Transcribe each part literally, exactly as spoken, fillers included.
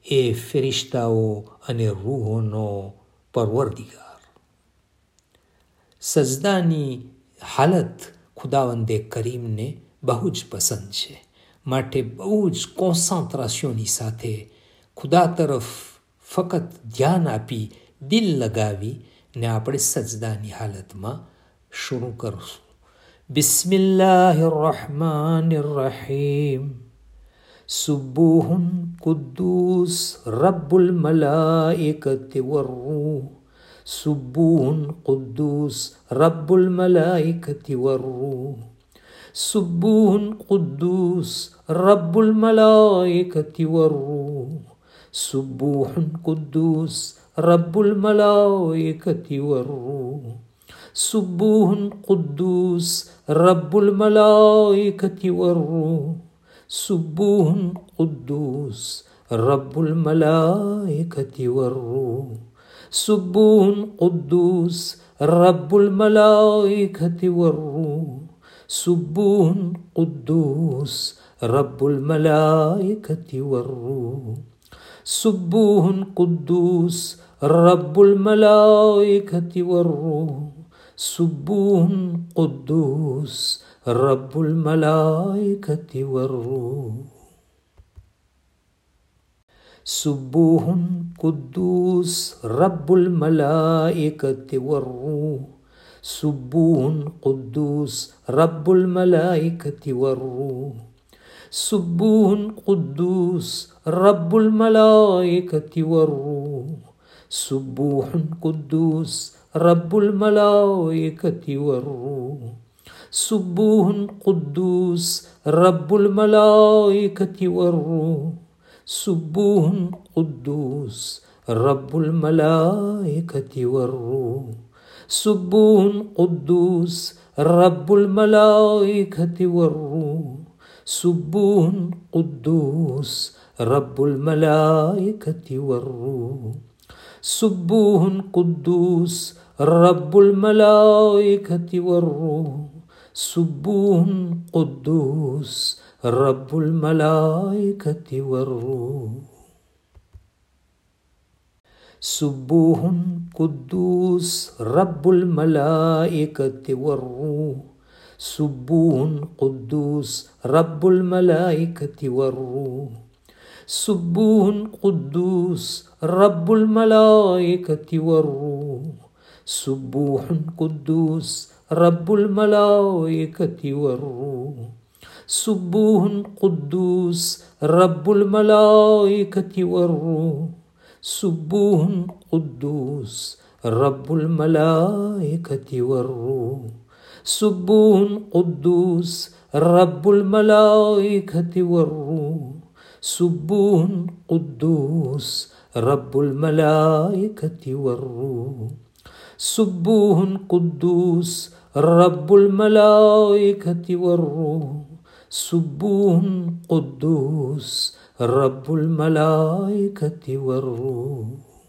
એ ફેરિશ્તાઓ અને રૂહોનો પરવરદિગાર. સજદાની હાલત ખુદાવંદે કરીમને બહુ જ પસંદ છે. માટે બહુ જ કોન્સન્ટ્રેશનની સાથે ખુદા તરફ ફક્ત ધ્યાન આપી, દિલ લગાવી ને આપણે સજદાની હાલતમાં શરૂ કરશું. બિસ્મિલ્લાહિર રહમાનિર રહીમ. સુબ્બુહુન કુદ્દૂસ રબ્બુલ મલાઇકતિ વર્રૂહ. સુબ્બુહુન કુદ્દૂસ રબ્બુલ મલાઇકતિ વર્રૂહ. સુબ્બુહુન કુદ્દૂસ રબ્બુલ મલાઇકતિ વર્રૂહ. સુબ્બુહુન કુદ્દૂસ રબ્બુલ મલાઇકતિ વર્રૂહ. સુબ્બુહુન કુદ્દૂસ રબ્બુલ મલાઇકતિ વર્રૂહ. સુબ્બુહુન કુદ્દૂસ રબ્બુલ મલાઇકતિ વર્રૂહ. સુબ્બુહુન કુદ્દૂસ રબ્બુલ મલાઇકતિ વર્રૂહ. સુબ્બુહુન કુદ્દૂસ રબ્બુલ મલાઇકતિ વર્રૂહ. સુબ્બુહુન કુદ્દૂસ રબ્બુલ મલાઇકતિ વર્રૂહ. સુબ્બુહુન કુદ્દૂસ રબ્બુલ મલાઇકતિ વર્રૂહ. સુબ્બુહુન કુદ્દૂસ રબ્બુલ મલાઇકતિ વર્રૂહ. સુબ્બુહુન કુદ્દૂસ રબ્બુલ મલાઇકતિ વર્રૂહ. સુબ્બુહુન કુદ્દૂસ રબ્બુલ મલાઇકતિ વર્રૂહ. સુબ્બુહુન કુદ્દૂસ રબ્બુલ મલાઇકતિ વર્રૂહ. સુબ્બુહુન કુદ્દૂસ રબ્બુલ મલાઇકતિ વર્રૂહ. સુબ્બુહુન કુદ્દૂસ રબ્બુલ મલાઇકતિ વર્રૂહ. સુબ્બુહુન કુદ્દૂસ રબ્બુલ મલાઇકતિ વર્રૂહ. સુબ્બુહુન કુદ્દૂસ રબ્બુલ મલાઇકતિ વર્રૂહ. સુબ્બુહુન કુદ્દૂસ રબ્બુલ મલાઇકતિ વર્રૂહ. સુબ્બુહુન કુદ્દૂસ રબ્બુલ મલાઇકતિ વર્રૂહ. સુબ્બુહુન કુદ્દૂસ રબ્બુલ મલાઇકતિ વર્રૂહ. સુબ્બુહુન કુદ્દૂસ રબ્બુલ મલાઇકતિ વર્રૂહ. સુબ્બુહુન કુદ્દૂસ રબ્બુલ મલાઇકતિ વર્રૂહ. સુબ્બુહુન કુદ્દૂસ રબ્બુલ મલાઇકતિ વર્રૂહ. સુબ્બુહુન કુદ્દૂસ રબ્બુલ મલાઇકતિ વર્રૂહ. સુબ્બુહુન કુદ્દૂસ રબ્બુલ મલાઇકતિ વર્રૂહ. સુબ્બુહુન કુદ્દૂસ રબ્બુલ મલાઇકતિ વર્રૂહ. સુબ્બુહુન કુદ્દૂસ રબ્બુલ મલાઇકતિ વર્રૂહ. સુબ્બુહુન કુદ્દૂસ રબ્બુલ મલાઇકતિ વર્રૂહ. સુબ્બુહુન કુદ્દૂસ રબ્બુલ મલાઇકતિ વર્રૂહ.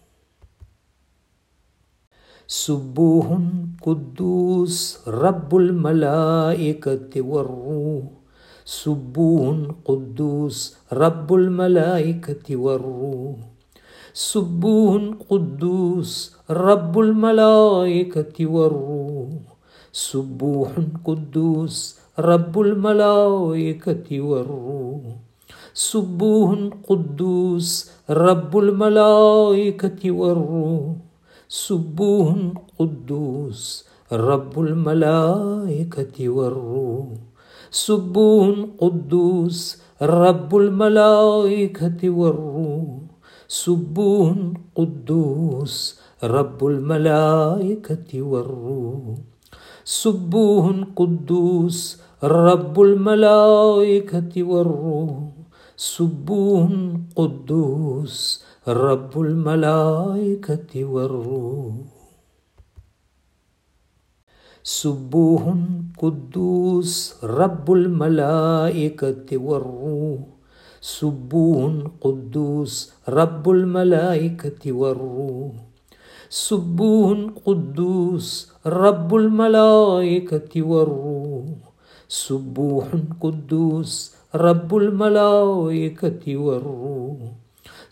સુબ્બુહુન કુદ્દૂસ રબ્બુલ મલાઇકતિ વર્રૂહ. સુબ્બુહુન કુદ્દૂસ રબ્બુલ મલાઇકતિ વર્રૂહ. સુબ્બુહુન કુદ્દૂસ રબ્બુલ મલાઇકતિ વર્રૂહ. સુબ્બુહુન કુદ્દૂસ રબ્બુલ મલાઇકતિ વર્રૂહ. સુબ્બુહુન કુદ્દૂસ રબ્બુલ મલાઇકતિ વર્રૂહ. સુબ્બુહુન કુદ્દૂસ રબ્બુલ મલાઇકતિ વર્રૂહ. સુબ્બુહુન કુદ્દૂસ રબ્બુલ મલાઇકતિ વર્રૂહ. સુબ્બુહુન કુદ્દૂસ રબ્બુલ મલાઇકતિ વર્રૂહ. સુબ્બુહુન કુદ્દૂસ રબ્બુલ મલાઇકતિ વર્રૂહ. સુબ્બુહુન કુદ્દૂસ રબ્બુલ મલાઇકતિ વર્રૂહ. સુબ્બુહુન કુદ્દૂસ રબ્બુલ મલાઇકતિ વર્રૂહ. સુબ્બુહુન કુદ્દૂસ રબ્બુલ મલાઇકતિ વર્રૂહ. સુબ્બુહુન કુદ્દૂસ રબ્બુલ મલાઇકતિ વર્રૂહ. સુબ્બુહુન કુદ્દૂસ રબ્બુલ મલાઇકતિ વર્રૂહ.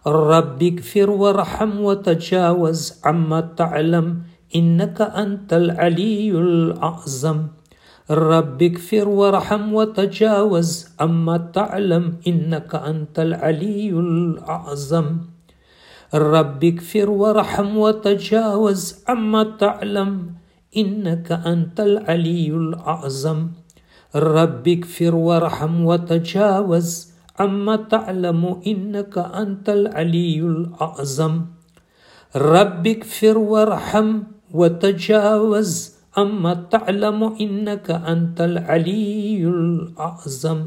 رب اغفر وارحم وتجاوز عما تعلم إنك أنت العلي الأعظم. رب اغفر وارحم وتجاوز عما تعلم إنك أنت العلي الأعظم. رب اغفر وارحم وتجاوز عما تعلم إنك أنت العلي الأعظم. رب اغفر وارحم وتجاوز عما تعلم إنك أنت العلي الأعظم. رب اغفر وارحم وتجاوز عما تعلم إنك أنت العلي الأعظم.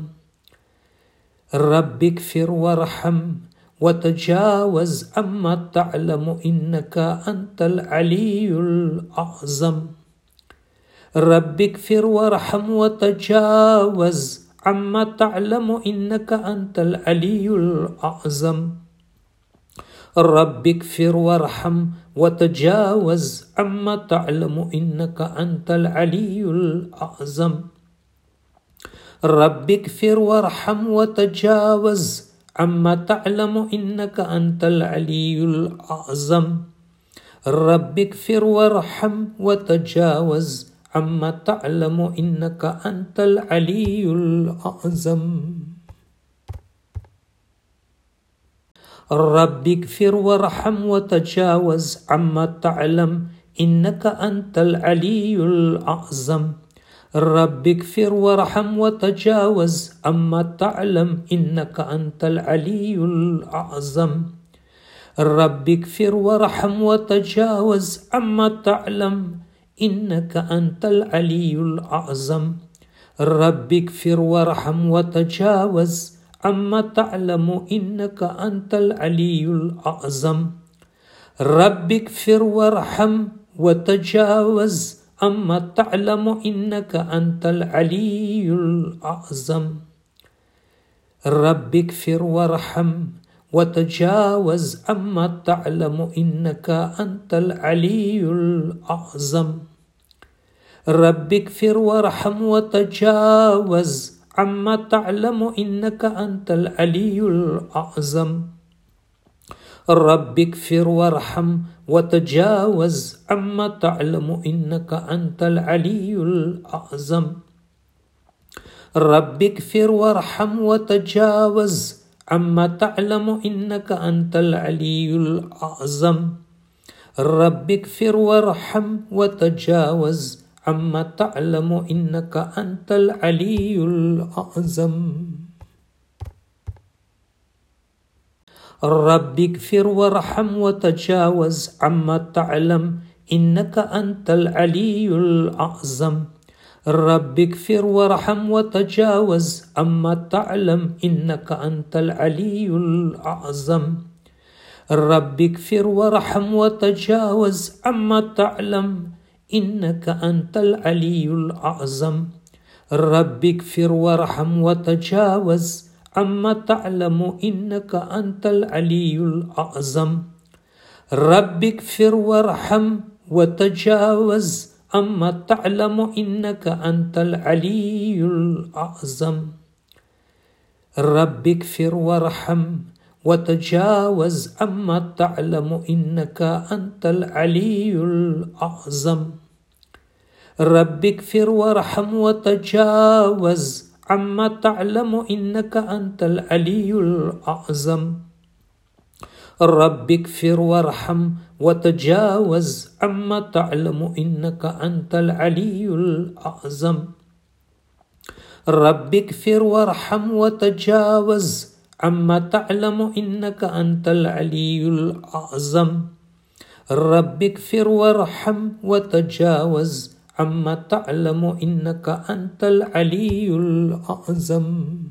رب اغفر وارحم وتجاوز عما تعلم إنك أنت العلي الأعظم. رب اغفر وارحم وتجاوز عما تعلم إنك أنت العلي الأعظم. رب اغفر وارحم وتجاوز عما تعلم إنك أنت العلي الأعظم. رب اغفر وارحم وتجاوز عما تعلم إنك أنت العلي الأعظم. رب اغفر وارحم وتجاوز عما تعلم إنك أنت العلي الأعظم. رب اغفر وارحم وتجاوز عما تعلم إنك أنت العلي الأعظم. رب اغفر وارحم وتجاوز عما تعلم إنك أنت العلي الأعظم. رب اغفر وارحم وتجاوز عما تعلم إنك أنت العلي الأعظم. رب اغفر وارحم وتجاوز عما تعلم إنك أنت العلي الأعظم. رب اغفر وارحم وتجاوز عما تعلم إنك أنت العلي الأعظم. رب اغفر وارحم وتجاوز عما تعلم إنك أنت العلي الأعظم. رب اغفر وارحم وتجاوز عما تعلم إنك أنت العلي الأعظم. رب اغفر وارحم وتجاوز عما تعلم إنك أنت العلي الأعظم. رب اغفر وارحم وتجاوز عما تعلم إنك أنت العلي الأعظم. رب اغفر وارحم وتجاوز عما تعلم إنك أنت العلي الأعظم. رب اغفر وارحم وتجاوز عما تعلم إنك أنت العلي الأعظم. رب اغفر وارحم وتجاوز عما تعلم إنك أنت العلي الأعظم. رب اغفر وارحم وتجاوز عما تعلم إنك أنت العلي الأعظم. رب اغفر وارحم وتجاوز عما تعلم إنك أنت العلي الأعظم. رب اغفر وارحم وتجاوز عما تعلم إنك أنت العلي الأعظم. رب اغفر وارحم وتجاوز عما تعلم إنك أنت العلي الأعظم. رب اغفر وارحم وتجاوز عما تعلم إنك أنت العلي الأعظم. رب اغفر وارحم وتجاوز عما تعلم إنك أنت العلي الأعظم. رب اغفر وارحم وتجاوز عما تعلم إنك أنت العلي الأعظم. رب اغفر وارحم وتجاوز عما تعلم إنك أنت العلي الأعظم.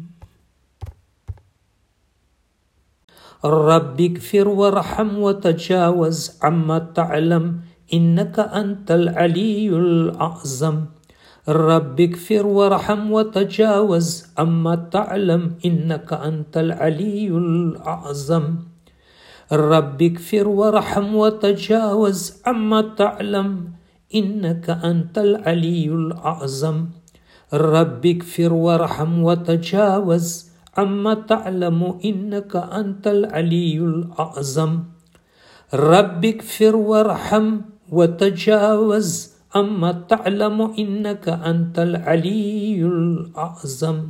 رب اغفر وارحم وتجاوز عما تعلم إنك أنت العلي الأعظم. رب اغفر وارحم وتجاوز عما تعلم إنك أنت العلي الأعظم. رب اغفر وارحم وتجاوز عما تعلم إنك أنت العلي الأعظم. رب اغفر وارحم وتجاوز عما تعلم إنك أنت العلي الأعظم رب اغفر وارحم وتجاوز عما تعلم إنك أنت العلي الأعظم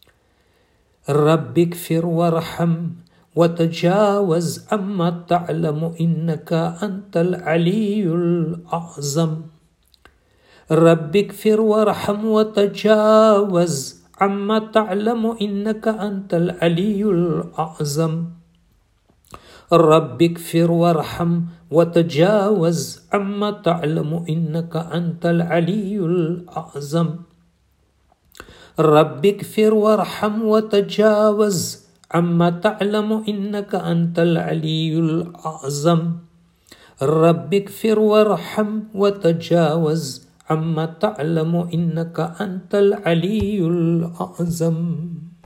رب اغفر وارحم وتجاوز عما تعلم إنك أنت العلي الأعظم رب اغفر وارحم وتجاوز عما تعلم إنك أنت العلي الأعظم رب اغفر وارحم وتجاوز عما تعلم إنك أنت العلي الأعظم رب اغفر وارحم وتجاوز عما تعلم إنك أنت العلي الأعظم رب اغفر وارحم وتجاوز عما تعلم إنك أنت العلي الأعظم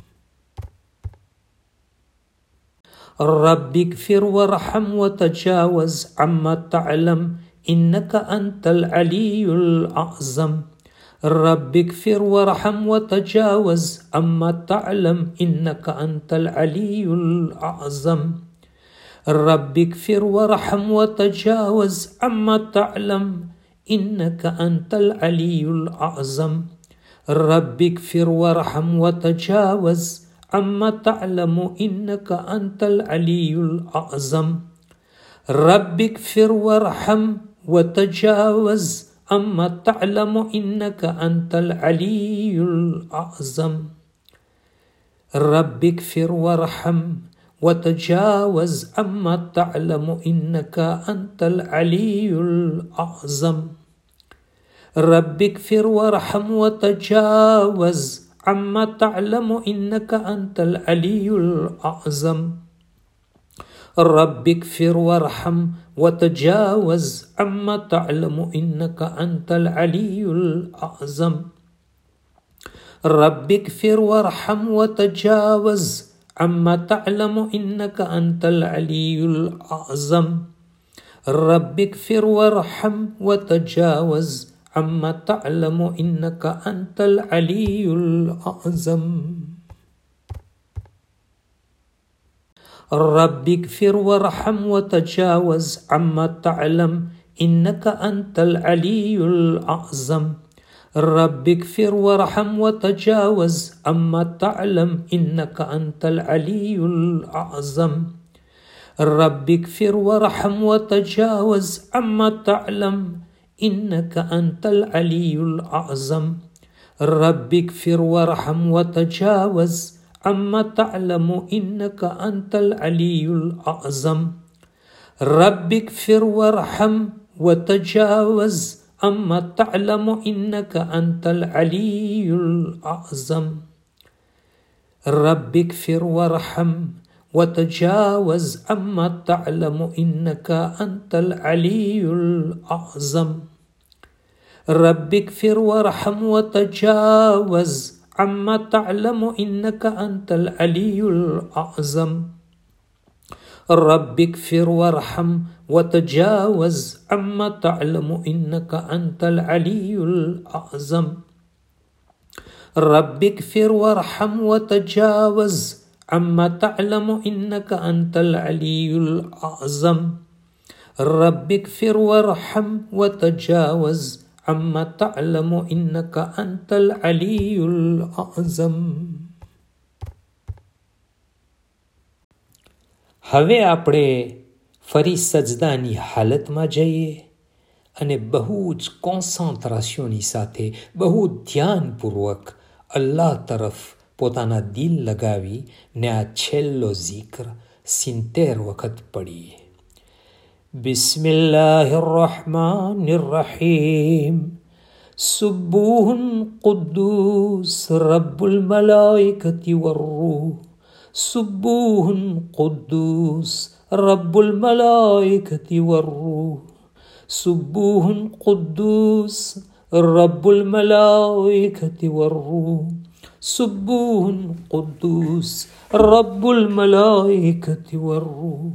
رب اغفر وارحم وتجاوز عما تعلم إنك أنت العلي الأعظم رب اغفر وارحم وتجاوز عما تعلم إنك أنت العلي الأعظم رب اغفر وارحم وتجاوز عما تعلم إنك أنت العلي الأعظم رب اغفر وارحم وتجاوز عما تعلم إنك أنت العلي الأعظم رب اغفر وارحم وتجاوز عما تعلم إنك أنت العلي الأعظم رب اغفر وارحم وتجاوز عما تعلم إنك أنت العلي الأعظم رب اغفر وارحم وتجاوز عما تعلم إنك أنت العلي الأعظم رب اغفر وارحم وتجاوز عما تعلم إنك أنت العلي الأعظم رب اغفر وارحم وتجاوز عما تعلم إنك أنت العلي الأعظم رب اغفر وارحم وتجاوز عما تعلم إنك أنت العلي الأعظم رب اغفر وارحم وتجاوز عما تعلم إنك أنت العلي الأعظم رب اغفر وارحم وتجاوز عما تعلم إنك أنت العلي الأعظم رب اغفر وارحم وتجاوز عما تعلم إنك أنت العلي الأعظم رب اغفر وارحم وتجاوز عما تعلم إنك أنت العلي الأعظم رب اغفر وارحم وتجاوز عما تعلم إنك أنت العلي الأعظم رب اغفر وارحم وتجاوز عما تعلم إنك أنت العلي الأعظم رب اغفر وارحم وتجاوز عما تعلم إنك أنت العلي الأعظم رب اغفر وارحم وتجاوز عما تعلم إنك أنت العلي الأعظم رب اغفر وارحم وتجاوز عما تعلم إنك أنت العلي الأعظم رب اغفر وارحم وتجاوز عما تعلم إنك أنت العلي الأعظم. હવે આપણે ફરી સજદાની હાલતમાં જઈએ અને બહુ જ કોન્સન્ટ્રેશનની સાથે બહુ ધ્યાનપૂર્વક અલ્લાહ તરફ પોતાના દિલ લગાવી ને આ છેલ્લો ઝિક્ર સિત્તેર વખત પડીએ. બિસ્મિલ્લાહિર રહમાનિર રહીમ. સુબ્બુહુન કુદ્દૂસ રબ્બુલ મલાઇકતિ વર્રૂહ. સુબ્બુહુન કુદ્દૂસ રબ્બુલ મલાઇકતિ વર્રૂહ. સુબ્બુહુન કુદ્દૂસ રબ્બુલ મલાઇકતિ વર્રૂહ. સુબ્બુહુન કુદ્દૂસ રબ્બુલ મલાઇકતિ વર્રૂહ.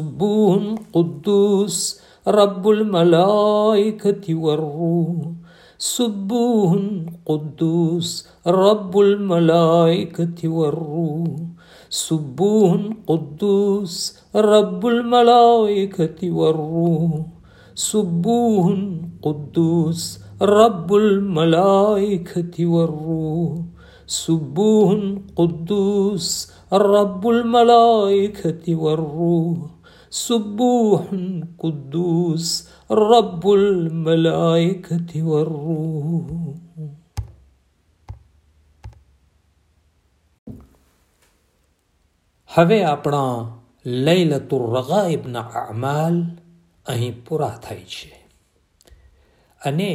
સુબ્બુહુન કુદ્દૂસ રબ્બુલ મલાઇકતિ વર્રૂહ. सुब्बूहुन कुद्दूस रब्बुल मलाइकति वर्रूह, सुब्बूहुन कुद्दूस रब्बुल मलाइकति वर्रूह, सुब्बूहुन कुद्दूस रब्बुल मलाइकति वर्रूह, सुब्बूहुन कुद्दूस रब्बुल मलाइकति वर्रूह, सुब्बूहुन कुद्दूस रब्बुल मलाइकति वर्रूह। હવે આપણા લૈલતુર રગાઇબના અમાલ અહીં પૂરા થાય છે અને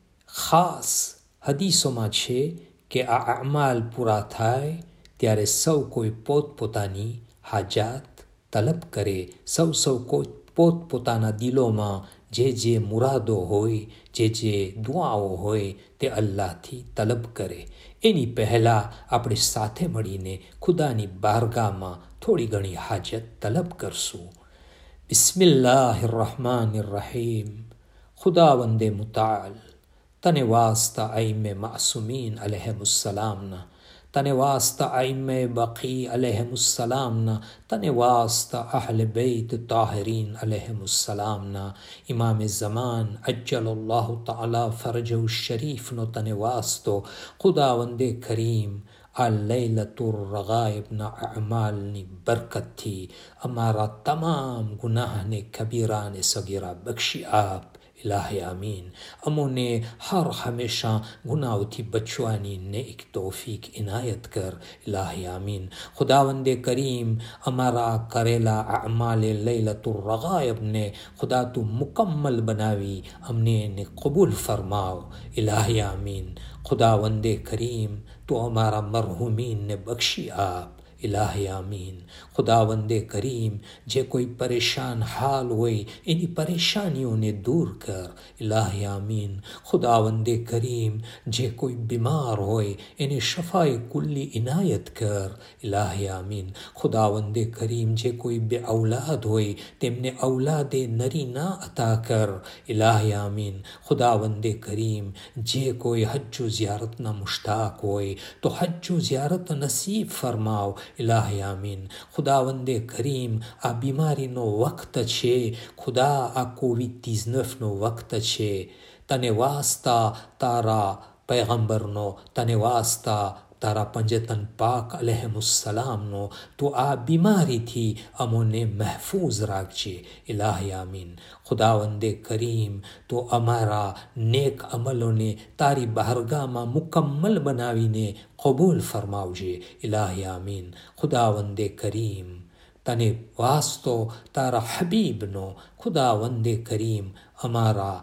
ખાસ હદીસોમાં છે કે આ અમાલ પૂરા થાય ત્યારે સૌ કોઈ પોતપોતાની હાજાત તલબ કરે, સૌ સૌ કોઈ પોતપોતાના દિલોમાં જે જે મુરાદો હોય, જે જે દુઆઓ હોય તે અલ્લાહથી તલબ કરે. એની પહેલાં આપણે સાથે મળીને ખુદાની બારગાહમાં થોડી ઘણી હાજત તલબ કરશું. બિસ્મિલ્લાહિર રહમાનિર રહીમ. ખુદાવંદે મુતાલ, તને વાસ્તા આઈમે માસુમીન અલૈહિમુસ્સલામના, તને વાસ્તા આઈમે બકી અલૈહિમુસ્સલામના, તને વાસ્તા અહલે બૈત તાહિરીન અલૈહિમુસ્સલામના, ઇમામે ઝમાન અજ્જલલ્લાહુ તઆલા ફરજહુ શરીફનો તને વાસ્તો. ખુદાવંદે કરીમ, આ લૈલતુર રગાઇબના અમાલની બરકતથી અમારા તમામ ગુનાહને કબીરાને સગીરા બક્ષી આપ. ઇલાહે આમીન. અમોને હર હંમેશા ગુનાઓથી બચવાની નેક તૌફીક ઇનાયત કર. ઇલાહે આમીન. ખુદાવંદે કરીમ, અમારા કરેલા અમાલે લૈલતુર રગાઇબને ખુદા તું મુકમ્મલ બનાવી અમને એને કબૂલ ફરમાવ. ઇલાહે આમીન. ખુદાવંદે કરીમ, તું અમારા મરહુમીનને બક્ષી આપ. ઇલાહે આમીન. ખુદાવંદે કરીમ, જે કોઈ પરેશાન હાલ હોય એની પરેશાનીઓને દૂર કર. ઇલાહે આમીન. ખુદાવંદે કરીમ, જે કોઈ બીમાર હોય એને શફાએ કુલ્લી ઇનાયત કર. ઇલાહે આમીન. ખુદાવંદે કરીમ, જે કોઈ બે ઔલાદ હોય તેમને ઔલાદે નરી ના અતા કર. ઇલાહે આમીન. ખુદાવંદે કરીમ, જે કોઈ હજ્જુ ઝિયારતના મુશ્તાક હોય તો હજ્જુ ઝિયારત નસીબ ફરમાવ. ઇલાહે આમીન. ખુદાવંદે કરીમ, આ બીમારીનો વખત છે ખુદા, આ કોવિડ ઓગણીસનો વખત છે. તને વાસ્તા તારા પૈગંબરનો, તને વાસ્તા તારા પંજતન પાક અલૈહિમુસ્સલામનો તો આ બીમારીથી અમોને મહેફૂઝ રાખજે. ઇલાહે આમીન. ખુદાવંદે કરીમ, તો અમારા નેક અમલોને તારી બારગાહમાં મુકમ્મલ બનાવીને કબૂલ ફરમાવજે. ઇલાહે આમીન. ખુદાવંદે કરીમ, તને વાસ્તો તારા હબીબનો. ખુદાવંદે કરીમ, અમારા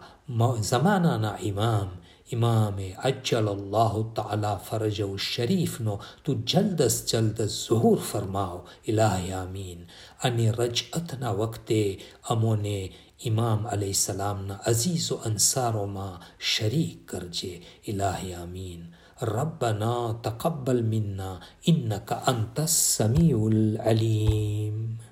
ઝમાનાના ઇમામ ઇમામે અજ્જલલ્લાહુ તઆલા ફરજહુ શરીફનો તું જલ્દ અસ જલ્દ ઝુહૂર ફરમાવ. ઇલાહે આમીન. અને રજઅતના વખતે અમોને ઇમામ અલૈહિસ્સલામના અઝીઝો અંસારોમાં શરીક કરજે. ઇલાહે આમીન. ربنا تقبل منا إنك أنت السميع العليم.